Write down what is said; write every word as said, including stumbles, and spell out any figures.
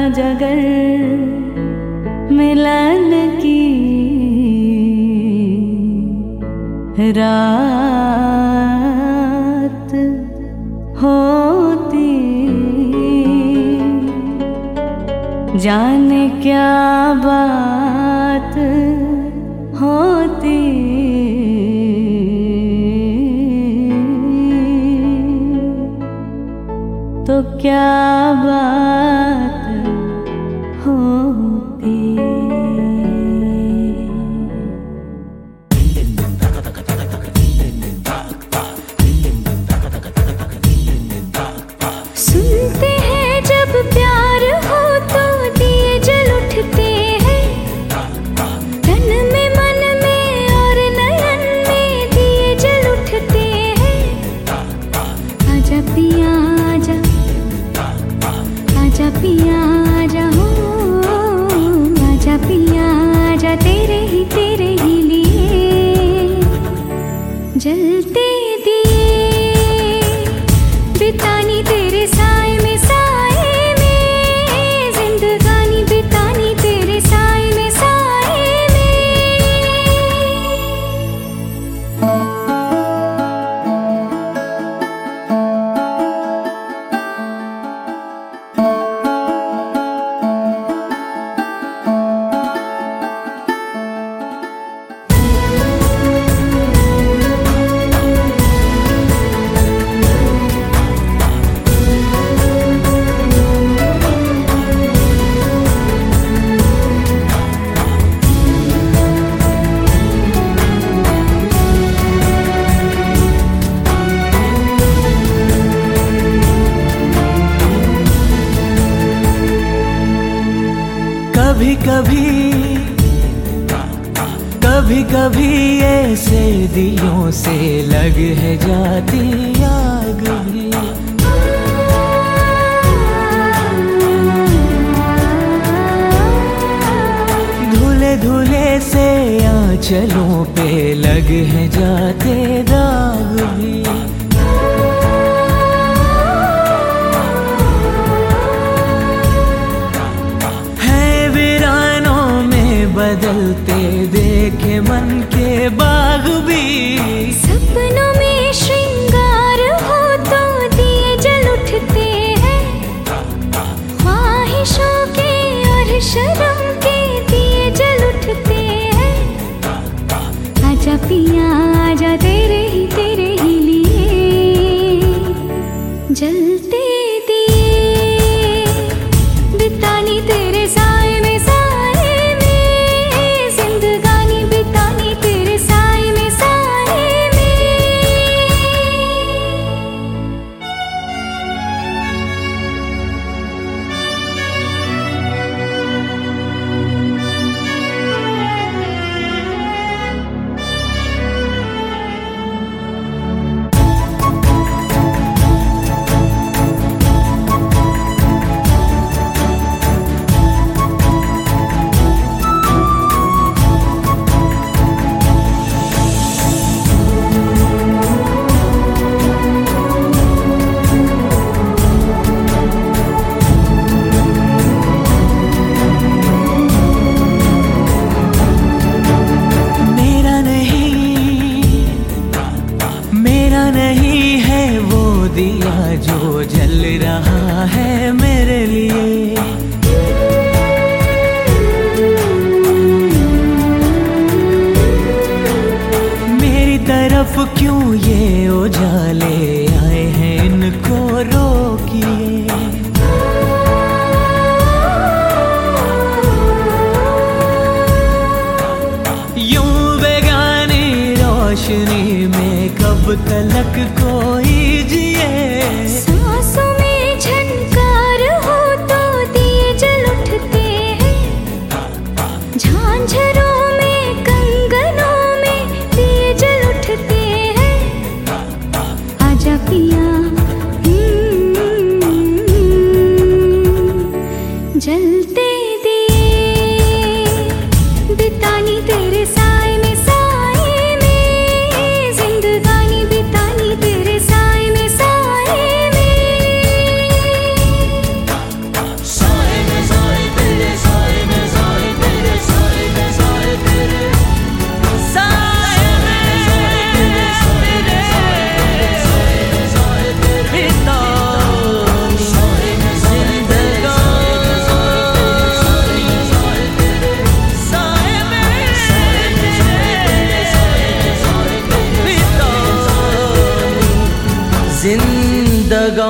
जगर मिलन की रात होती, जाने क्या बात होती। तो क्या बात होती। सुनते हैं जब प्यार हो तो दिए जल उठते हैं, तन में मन में और नयन में दिए जल उठते हैं। आजा पिया आजा, आजा पिया आजा हो, आजा पिया आजा, तेरे ही तेरे ही लिए जलते दिए बितानी तेरे साए में, साए में जिंदगानी बितानी तेरे साए में, साए में। कभी कभी कभी कभी ऐसे दिलों से लग है जाती आग भी। धुले धुले से आंचलों पे लग है जाते दाग भी। बदलते देखे मन के बाग भी। सपनों में श्रृंगार हो तो दिए जल उठते हैं, ख्वाहिशों के और शर्म के दिए जल उठते हैं। आजा पिया आजा, तेरे ही तेरे ही लिए जलते दिए बितानी तेरे साए में, दिया जो जल रहा है मेरे लिए। मेरी तरफ क्यों ये उजाले आए हैं, इनको रोकिए। यूं बेगानी रोशनी में कब तलक कोई जिए। सांसों में झनकार हो तो दिए जल उठते हैं, झांझरों में कंगनों में दिए जल उठते हैं। आजा पिया जलते दिए बितानी तेरे साए में, साए में जिंदगानी बितानी तेरे साए में, साए में, साए में, साए जिंदगानी